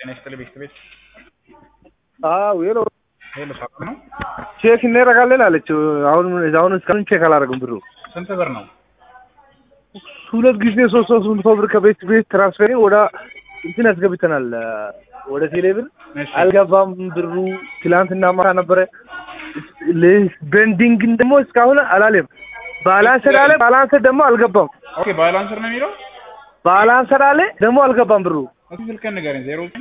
Neste ቤት ሄሎ ሄሎ ሰላም ነው ቼክ እናደርጋለን አለችው አሁን እስካሁን ቼክ አላደረግም ብሩ ስንት ብር ነው ሁለት ጊዜ 300 ብር ከቤት ትራንስፈር ወደ እንትን አስገብተናል ወደ ቴሌብር አልገባም ብሩ ትላንትና ማታ ነበረ ቤንዲንግ ደግሞ እስካሁን አላለም ባላንስ ደግሞ አልገባም ኦኬ ባላንሰር ነው የሚለው ባላንሰር አለ ደግሞ አልገባም ብሩ ስልከን ንገረኝ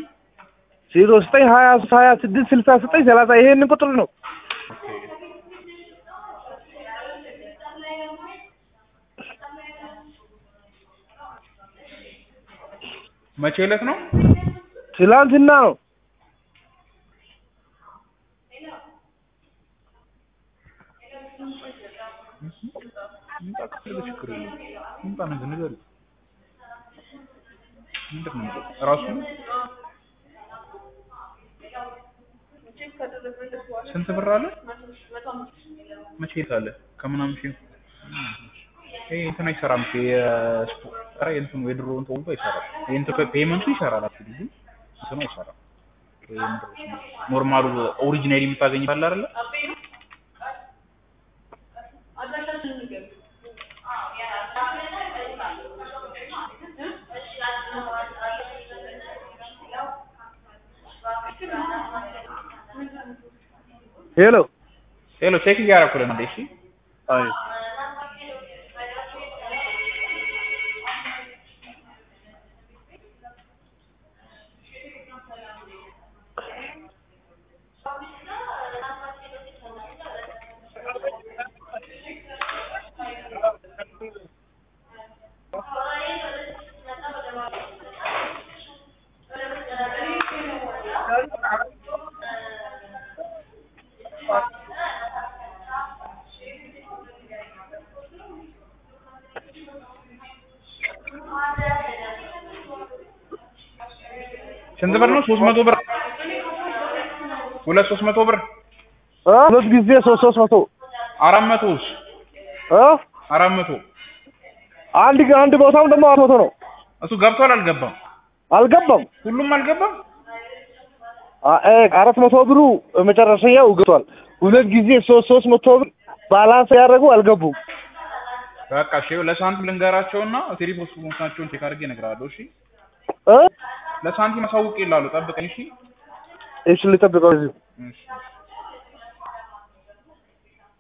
09266930 ይሄንን ቁጥር ነው መቼ ዕለት ነው ትላንትና ነው ስንት ብር አለ መቼ ይታለ ከመናም ሺ እንትን አይሰራም የስፖራ እንትን ወድሮ እንትን ወልቶ አይሰራም እንትን ፔመንቱ ይሰራል አክቹሊ እንትን አይሰራም ኖርማሉ ኦሪጂናሊ የምታገኝ ባለ አይደለ ሄሎ ቼክ ያደረኩልህ ነው እሺ አይ ስንት ብር ነው 300 ብር 300 ብር ሁለት ጊዜ 300 400 400 አንድ ቦታም ደግሞ 400 ነው እሱ ገብቷል አልገባም ሁሉም አልገባም 400 ብሩ መጨረሻው ገብቷል ሁለት ጊዜ 300 ብር ባላንስ ያደረጉ አልገቡም በቃ እሺ ለሳንቲም ልንገራቸውና ቴሌፎስ ኮንታክታቸውን ቼክ አድርጌ እነግራለሁ እሺ ለሳንቲም ማሳውቅ ይላሉ ጠብቀኝ እሺ ልጠብቀው እዚህ እሺ